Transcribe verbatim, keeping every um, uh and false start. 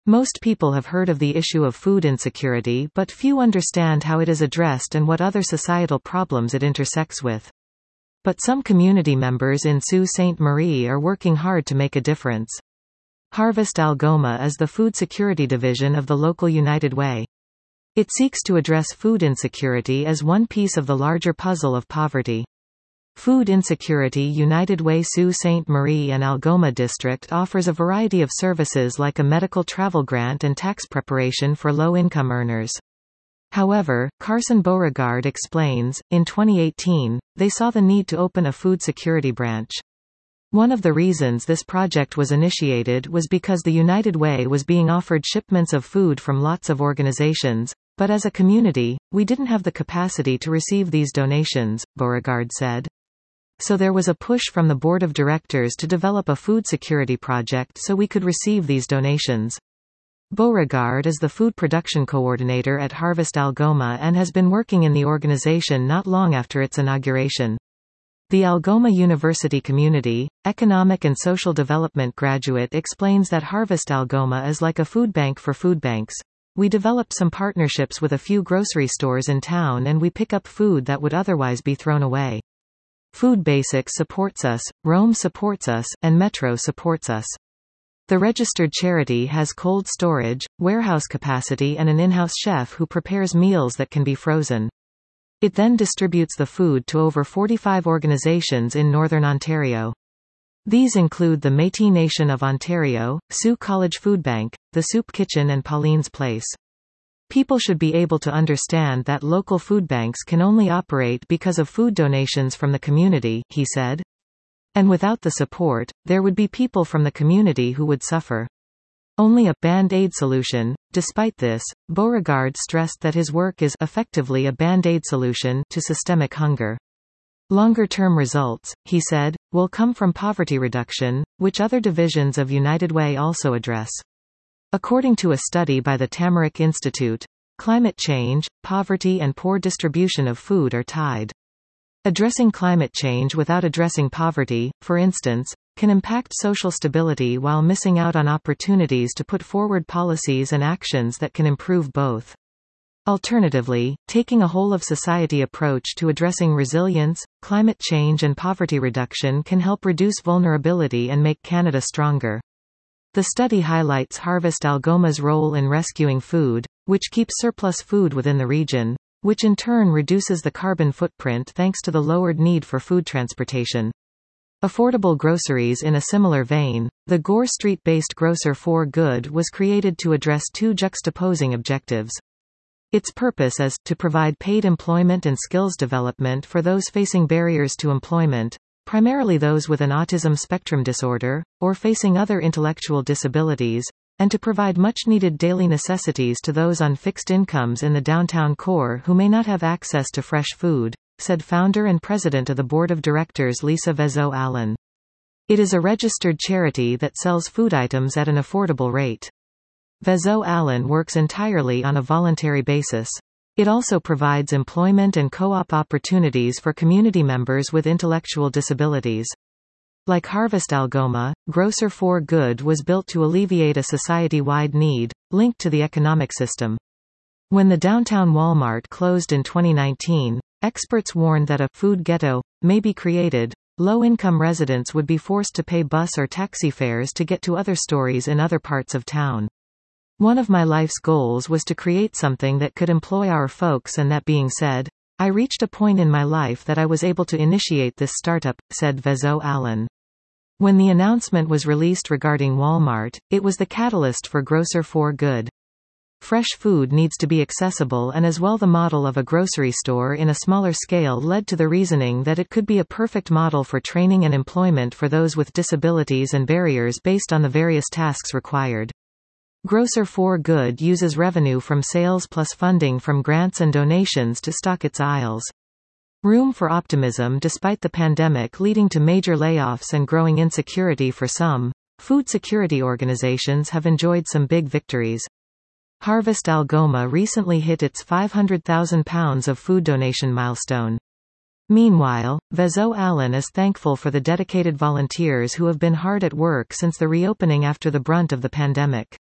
Most people have heard of the issue of food insecurity, but few understand how it is addressed and what other societal problems it intersects with. But some community members in Sault Ste. Marie are working hard to make a difference. Harvest Algoma is the food security division of the local United Way. It seeks to address food insecurity as one piece of the larger puzzle of poverty. Food Insecurity United Way Sault Ste. Marie and Algoma District offers a variety of services like a medical travel grant and tax preparation for low-income earners. However, Carson Beauregard explains, in twenty eighteen, they saw the need to open a food security branch. One of the reasons this project was initiated was because the United Way was being offered shipments of food from lots of organizations, but as a community, we didn't have the capacity to receive these donations, Beauregard said. So there was a push from the board of directors to develop a food security project so we could receive these donations. Beauregard is the food production coordinator at Harvest Algoma and has been working in the organization not long after its inauguration. The Algoma University Community, Economic and Social Development graduate explains that Harvest Algoma is like a food bank for food banks. We developed some partnerships with a few grocery stores in town and we pick up food that would otherwise be thrown away. Food Basics supports us, Rome supports us, and Metro supports us. The registered charity has cold storage, warehouse capacity and an in-house chef who prepares meals that can be frozen. It then distributes the food to over forty-five organizations in Northern Ontario. These include the Métis Nation of Ontario, Sault College Food Bank, the Soup Kitchen and Pauline's Place. People should be able to understand that local food banks can only operate because of food donations from the community, he said. And without the support, there would be people from the community who would suffer. Only a band-aid solution. Despite this, Beauregard stressed that his work is effectively a band-aid solution to systemic hunger. Longer-term results, he said, will come from poverty reduction, which other divisions of United Way also address. According to a study by the Tamarack Institute, climate change, poverty and poor distribution of food are tied. Addressing climate change without addressing poverty, for instance, can impact social stability while missing out on opportunities to put forward policies and actions that can improve both. Alternatively, taking a whole-of-society approach to addressing resilience, climate change and poverty reduction can help reduce vulnerability and make Canada stronger. The study highlights Harvest Algoma's role in rescuing food, which keeps surplus food within the region, which in turn reduces the carbon footprint thanks to the lowered need for food transportation. Affordable groceries. In a similar vein, the Gore Street-based Grocer for Good was created to address two juxtaposing objectives. Its purpose is to provide paid employment and skills development for those facing barriers to employment, primarily those with an autism spectrum disorder, or facing other intellectual disabilities, and to provide much-needed daily necessities to those on fixed incomes in the downtown core who may not have access to fresh food, said founder and president of the board of directors Lisa Vezeau-Allen. It is a registered charity that sells food items at an affordable rate. Vezeau-Allen works entirely on a voluntary basis. It also provides employment and co-op opportunities for community members with intellectual disabilities. Like Harvest Algoma, Grocer for Good was built to alleviate a society-wide need, linked to the economic system. When the downtown Walmart closed in twenty nineteen, experts warned that a food ghetto may be created. Low-income residents would be forced to pay bus or taxi fares to get to other stores in other parts of town. One of my life's goals was to create something that could employ our folks, and that being said, I reached a point in my life that I was able to initiate this startup, said Vezeau-Allen. When the announcement was released regarding Walmart, it was the catalyst for Grocer for Good. Fresh food needs to be accessible, and as well the model of a grocery store in a smaller scale led to the reasoning that it could be a perfect model for training and employment for those with disabilities and barriers based on the various tasks required. Grocer for Good uses revenue from sales plus funding from grants and donations to stock its aisles. Room for optimism. Despite the pandemic leading to major layoffs and growing insecurity for some, food security organizations have enjoyed some big victories. Harvest Algoma recently hit its five hundred thousand pounds of food donation milestone. Meanwhile, Vezeau-Allen is thankful for the dedicated volunteers who have been hard at work since the reopening after the brunt of the pandemic.